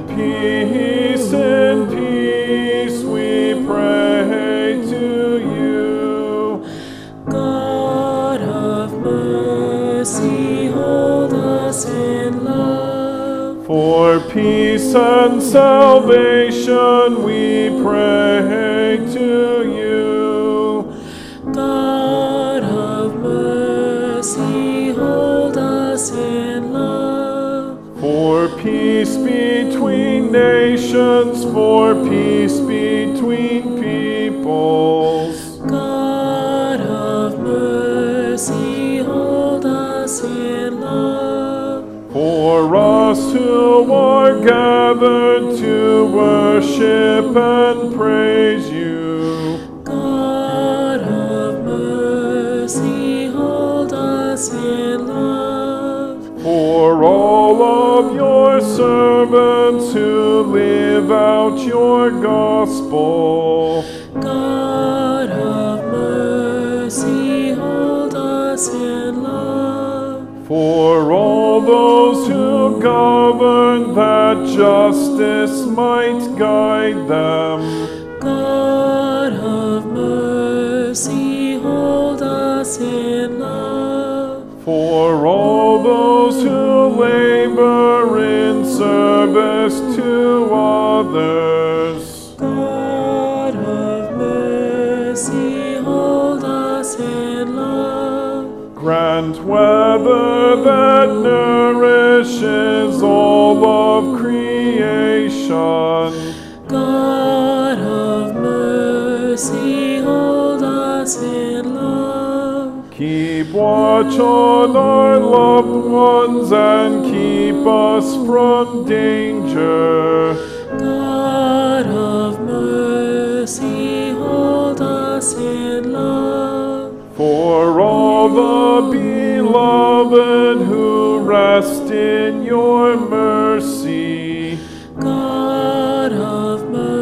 peace in peace we pray to you. God of mercy, hold us in love. For peace and salvation we pray to you. God of mercy, hold us in love. For peace between nations, for peace between peoples. God of mercy, hold us in love. For us who are gathered to worship and praise you. God of mercy, hold us in love. For all of your servants who live out your gospel. God of mercy, hold us in love. For all those who govern, that justice might guide them. God of mercy, hold us in love. For all those who labor in service to others. God of mercy, hold us in love. Grant weather that nourishes all of creation. God of mercy, hold us in love. Keep watch on our loved ones and keep us from danger. God of mercy, hold us in love. For all the beloved who rest in your mercy. God of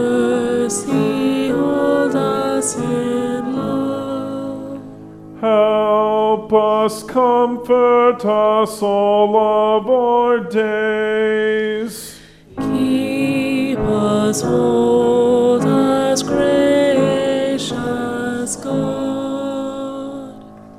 mercy, hold us in love. Help us, comfort us all of our days. Keep us, hold us, gracious God.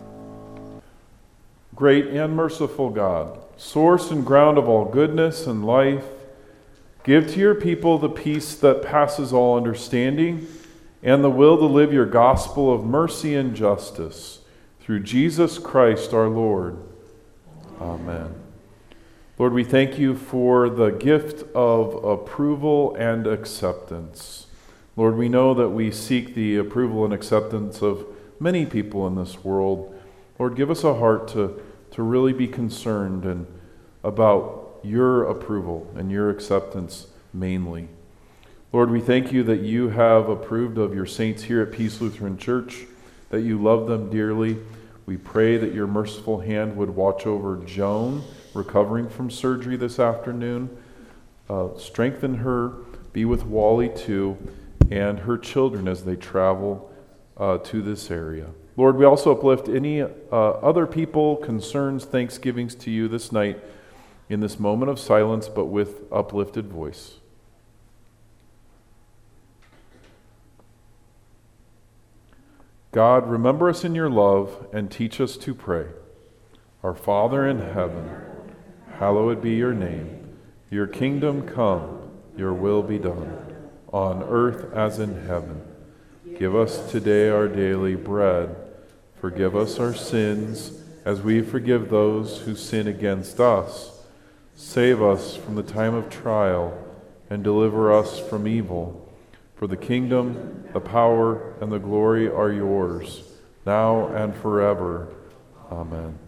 Great and merciful God, source and ground of all goodness and life, give to your people the peace that passes all understanding and the will to live your gospel of mercy and justice. Through Jesus Christ our Lord. Amen. Lord, we thank you for the gift of approval and acceptance. Lord, we know that we seek the approval and acceptance of many people in this world. Lord, give us a heart to really be concerned and about your approval and your acceptance mainly. Lord, we thank you that you have approved of your saints here at Peace Lutheran Church, that you love them dearly. We pray that your merciful hand would watch over Joan, recovering from surgery this afternoon. Strengthen her, be with Wally too, and her children as they travel to this area. Lord, we also uplift any other people, concerns, thanksgivings to you this night in this moment of silence, but with uplifted voice. God, remember us in your love and teach us to pray. Our Father in heaven, hallowed be your name. Your kingdom come, your will be done, on earth as in heaven. Give us today our daily bread. Forgive us our sins, as we forgive those who sin against us. Save us from the time of trial, and deliver us from evil. For the kingdom, the power, and the glory are yours, now and forever. Amen.